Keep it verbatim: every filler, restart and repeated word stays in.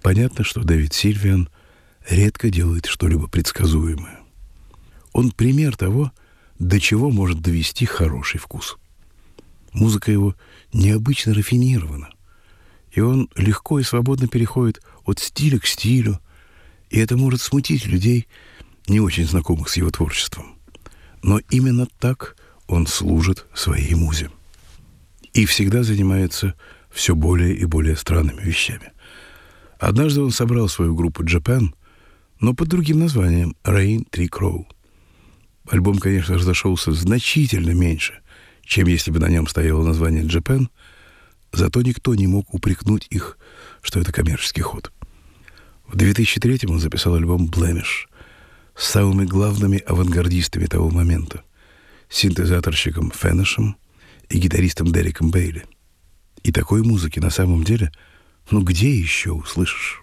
Понятно, что Дэвид Сильвиан редко делает что-либо предсказуемое. Он пример того, до чего может довести хороший вкус. Музыка его необычно рафинирована, и он легко и свободно переходит от стиля к стилю, и это может смутить людей, не очень знакомых с его творчеством. Но именно так он служит своей музе. И всегда занимается все более и более странными вещами. Однажды он собрал свою группу Japan, но под другим названием Rain Tree Crow. Альбом, конечно, разошелся значительно меньше, чем если бы на нем стояло название Japan, зато никто не мог упрекнуть их, что это коммерческий ход. В две тысячи третьем он записал альбом Blemish с самыми главными авангардистами того момента, синтезаторщиком Феннешем и гитаристом Дереком Бейли. И такой музыки на самом деле, ну где еще услышишь?